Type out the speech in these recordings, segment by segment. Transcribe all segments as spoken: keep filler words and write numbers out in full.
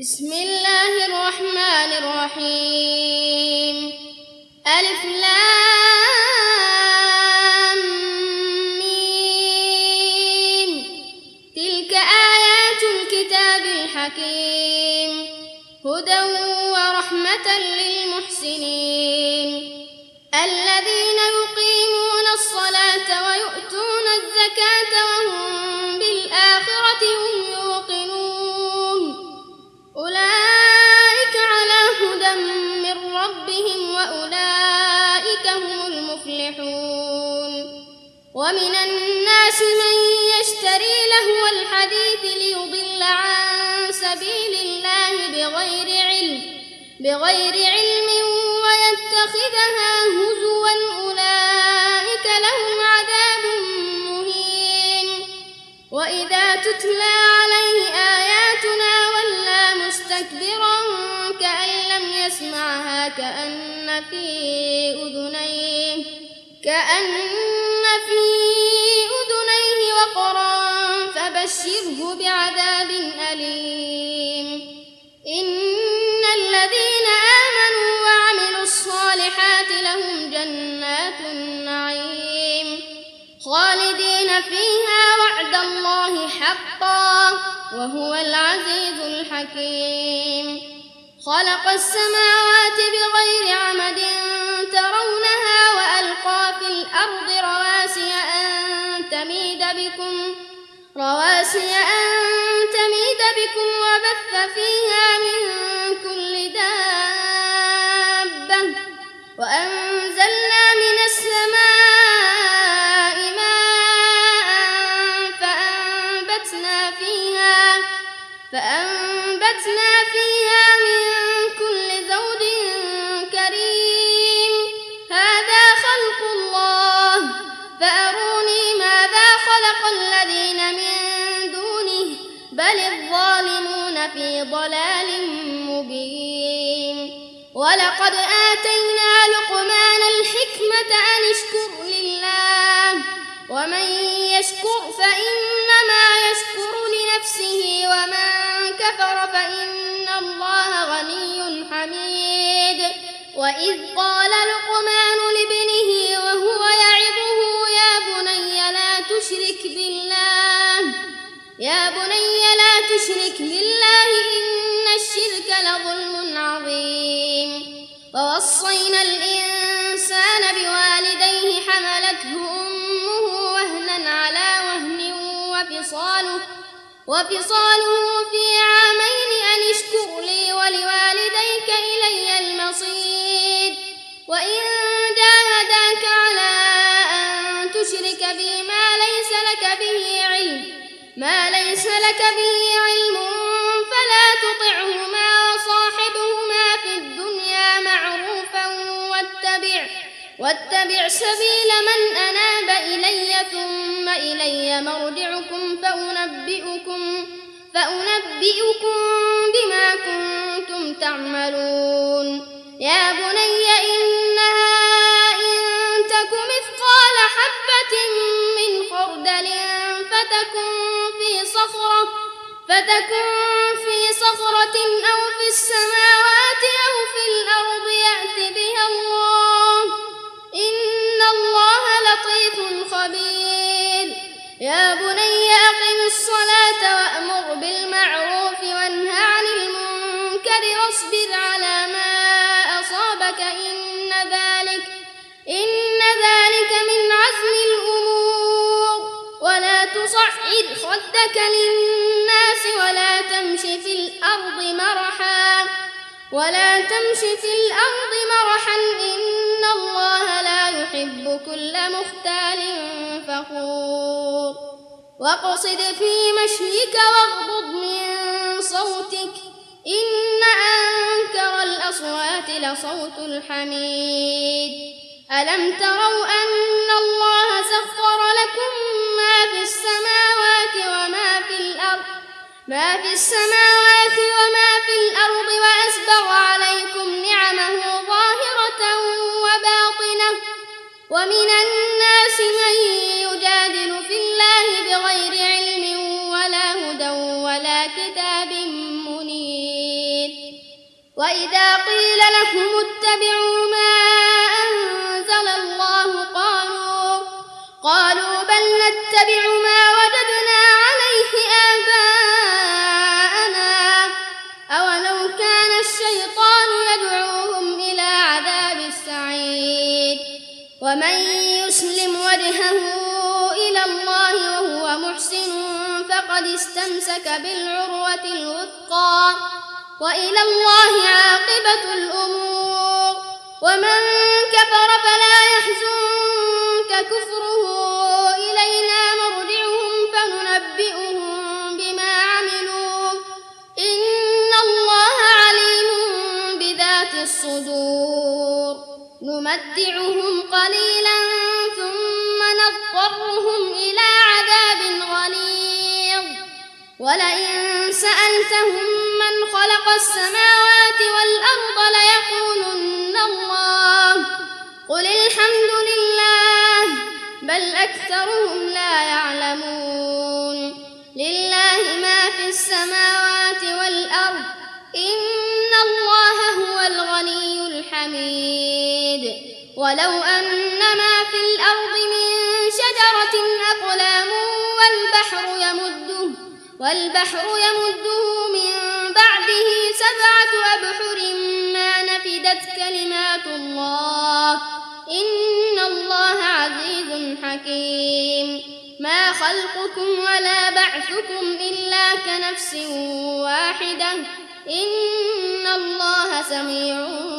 بسم الله الرحمن الرحيم. ألف لام ميم. تلك آيات الكتاب الحكيم، هدى ورحمة للمحسنين الذين يقيمون الصلاة ويؤتون الزكاة وهم بالآخرة هم يوقنون. أولئك على هدى من ربهم وأولئك هم المفلحون. ومن الناس من يشتري لهو الحديث ليضل عن سبيل الله بغير علم بغير علم ويتخذها هزوا، أولئك لهم عذاب مهين. وإذا تتلى عليه آياتنا ولى مستكبرا كأن لم يسمعها كأن في أذنيه كأن في أذنيه وقرا فبشره بعذاب أليم. إن الذين آمنوا وعملوا الصالحات لهم جنات النعيم خالدين فيها وعد الله حقا وهو العزيز الحكيم. خلق السماوات بغير عمد ترونها وألقى في الأرض رواسي أن تميد بكم رواسي أن تميد بكم وبث فيها من كل دابة وأنزلنا من السماء ماء فأنبتنا فيها فأنبتنا فيها من كل زوج كريم. هذا خلق الله فأروني ماذا خلق الذين من دونه بل الظالمون في ضلال مبين. ولقد آتينا لقمان الحكمة أن اشكر لله ومن يشكر فإنما يشكر لنفسه ومن كفر فإن الله غني حميد. وإذ قال لقمان لابنه وهو يعظه يا بني لا تشرك بالله يا بني لا تشرك بالله إن الشرك لظلم عظيم. ووصينا الإنسان بوالديه حملته أمه وهنا على وهن وفصاله وفصاله في عامين أن اشكر لي ولوالديك إلي المصير. وإن جاهداك على أن تشرك بي ما ليس لك به علم ما ليس لك به علم فلا تطعهما وصاحبهما في الدنيا معروفا واتبع واتبع سبيل من أناب إلي ثم إلي مرجعكم فأنبئكم فأنبئكم بما كنتم تعملون. يا بني إنها إن تك مثقال حبة من خردل فتكن في صخرة فتكن في صخرة أو في السماوات أو في الأرض يأت بها الله إن الله لطيف خبير. يا بني أقم الصلاة وأمر بالمعروف وانه عن المنكر واصبر على ما أصابك إن ذلك إن ذلك من عزم الأمور. ولا تصعد خدك للناس ولا تمش في الأرض مرحا ولا تمش في الأرض مرحا إن الله لا يحب كل مختال فخور. واقصد في مشيك واغضض من صوتك إن أنكر الأصوات لصوت الحميد. ألم تروا أن الله سخر لكم ما في السماوات وما في الأرض ما في السماوات وما في الأرض وأسبغ عليكم نعمه ظاهرة وباطنة. ومن الناس من يجادل في الله بغير علم ولا هدى ولا كتاب منير. وإذا قيل لهم اتبعوا ما أنزل الله قالوا قالوا بل نتبع ما وجدنا عليه آباءنا أولو كان الشيطان يدعوهم إلى عذاب السعير ومن يسلم وجهه إلى الله وهو محسن فقد استمسك بالعروة الوثقى وإلى الله عاقبة الأمور ومن كفر فلا يحزنك كفره إلينا مرجعهم فننبئهم بما عملوا إن الله عليم بذات الصدور نمتعهم قليلا ثم نضطرهم إلى عذاب غليظ ولئن سألتهم من خلق السماوات والأرض ليقولن الله قل الحمد لله بل أكثرهم لا يعلمون لله ما في السماوات والأرض إن الله هو الغني الحميد ولو أن ما في الأرض من شجرة أقلام والبحر يمده والبحر يمده من بعده سبعة أبحر ما نفدت كلمات الله إن الله عزيز حكيم ما خلقكم ولا بعثكم إلا كنفس واحدة إن الله سميع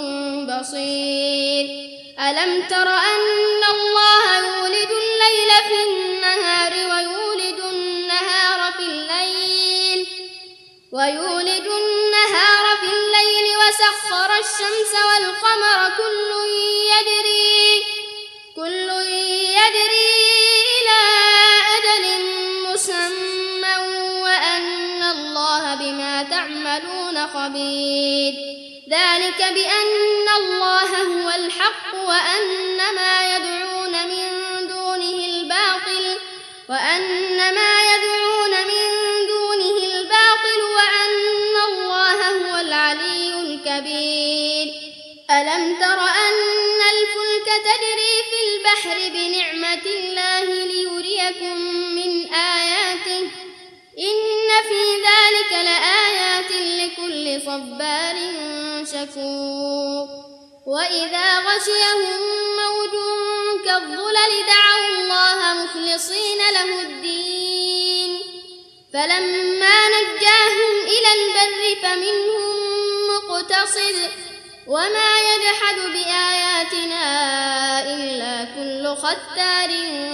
بصير ألم تر أن الله يولد الليل في النهار ويولد النهار في الليل ويولد النهار في الليل وسخر الشمس والقمر كل يجري كل يجري إلى أجل مسمى وأن الله بما تعملون خبير ذلك بأن الله هو الحق وأن ما يدعون من دونه الباطل وأن ما يدعون من دونه الباطل وأن الله هو العلي الكبير ألم تر أن الفلك تجري في البحر بنعمة الله ليريكم من آياته إن في ذلك لآيات لكل صبار شكور وإذا غشيهم موج كالظلل دعوا الله مخلصين له الدين فلما نجاهم إلى البر فمنهم مقتصد وما يجحد بآياتنا إلا كل ختار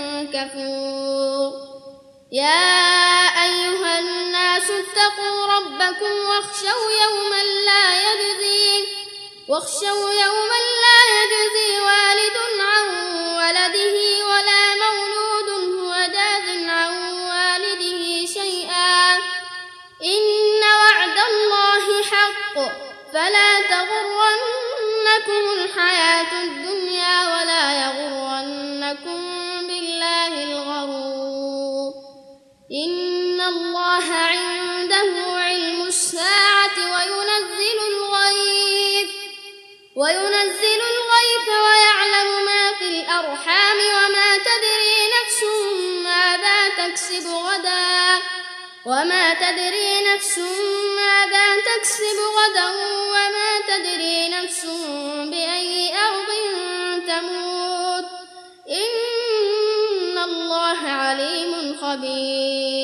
كفور يا أيها الناس اتقوا ربكم واخشوا يوما لا يجزي واخشوا يوما لا يجزي والد عن ولده ولا مولود هو جاز عن والده شيئا إن وعد الله حق فلا تغرنكم الحياة الدنيا ولا يغرنكم بالله الغرور إن الله عنده علم الساعة وينزل الغيث وينزل الغيث ويعلم ما في الأرحام وما تدري نفس ماذا تكسب غدا وما تدري نفس ماذا تكسب غدا وما تدري نفس بأي أرض تموت إن الله عليم خبير